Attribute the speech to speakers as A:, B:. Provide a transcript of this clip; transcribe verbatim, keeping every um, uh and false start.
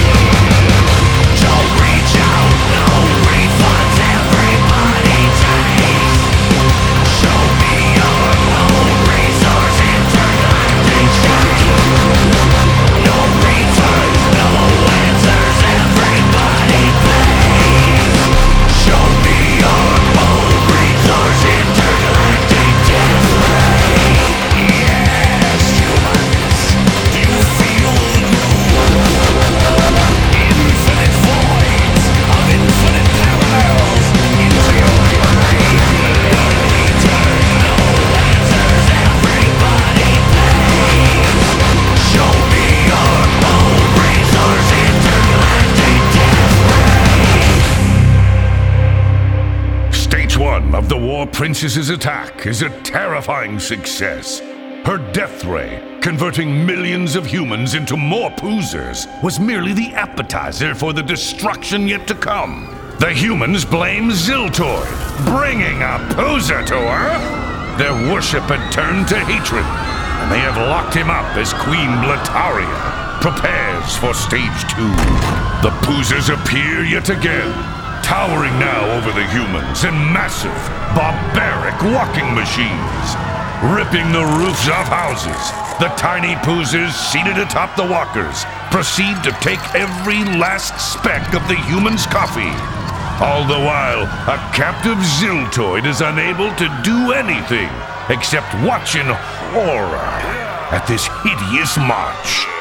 A: Princess's attack is a terrifying success. Her death ray, converting millions of humans into more poozers, was merely the appetizer for the destruction yet to come. The humans blame Ziltoid, bringing a poozer to her. Their worship had turned to hatred, and they have locked him up as Queen Blataria prepares for stage two. The poozers appear yet again, towering now over the humans in massive, barbaric walking machines. Ripping the roofs off houses, the tiny poozers seated atop the walkers proceed to take every last speck of the humans' coffee. All the while, a captive Ziltoid is unable to do anything except watch in horror at this hideous march.